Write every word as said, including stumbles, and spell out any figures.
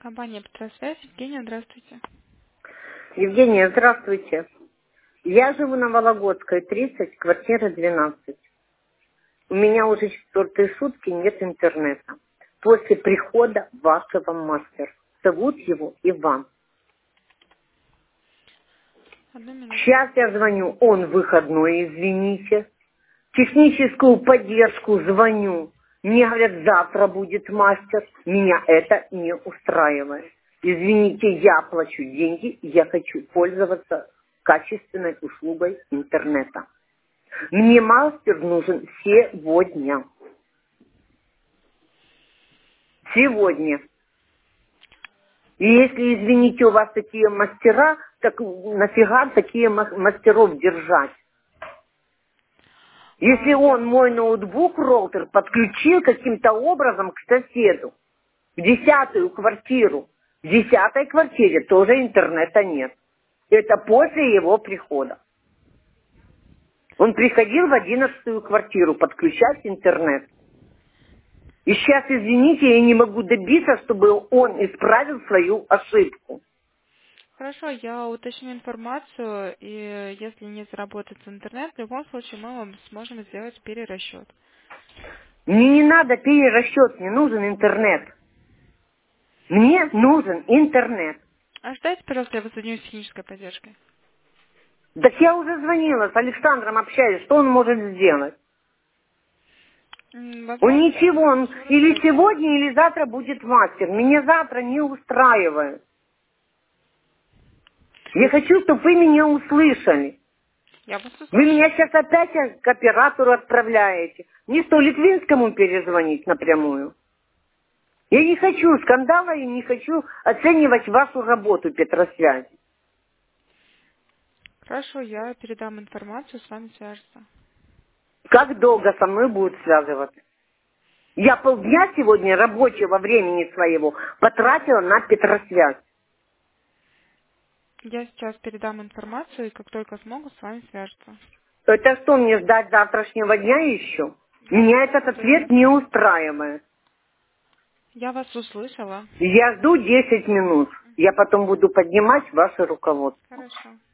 Компания «Петросвязь». Евгения, здравствуйте. Евгения, здравствуйте. Я живу на Вологодской, тридцать, квартира двенадцать. У меня уже четвертые сутки нет интернета. После прихода вашего мастера. Зовут его Иван. Одну минутку. Сейчас я звоню, он выходной, извините. Техническую поддержку звоню. Мне говорят, завтра будет мастер. Меня это не устраивает. Извините, я плачу деньги, и я хочу пользоваться качественной услугой интернета. Мне мастер нужен сегодня. Сегодня. И если, извините, у вас такие мастера, так нафига такие ма- мастеров держать? А, Если я... он мой ноутбук, роутер, подключил каким-то образом к соседу, в десятую квартиру, в десятой квартире тоже интернета нет. Это после его прихода. Он приходил в одиннадцатую квартиру подключать интернет. И сейчас, извините, я не могу добиться, чтобы он исправил свою ошибку. Хорошо, я уточню информацию, и если не заработает интернет, в любом случае мы вам сможем сделать перерасчет. Мне не надо перерасчет, мне нужен интернет. Мне нужен интернет. А ждайте, пожалуйста, я воссоединю с технической поддержкой. Так я уже звонила, с Александром общаюсь, что он может сделать? М, Он Возможно, ничего, он еще раз или пройти. сегодня, или завтра будет мастер. Меня завтра не устраивает. Я хочу, чтобы вы меня услышали. Я вас Вы услышу. меня сейчас опять к оператору отправляете. Мне что, Литвинскому перезвонить напрямую? Я не хочу скандала и не хочу оценивать вашу работу, Петросвязи. Хорошо, я передам информацию, с вами свяжется. Как долго со мной будут связываться? Я полдня сегодня рабочего времени своего потратила на Петросвязь. Я сейчас передам информацию, и как только смогу, с вами свяжется. Это что, мне ждать завтрашнего дня еще? Я Меня вас этот услышала. ответ не устраивает. Я вас услышала. Я жду десять минут. Я потом буду поднимать ваше руководство. Хорошо.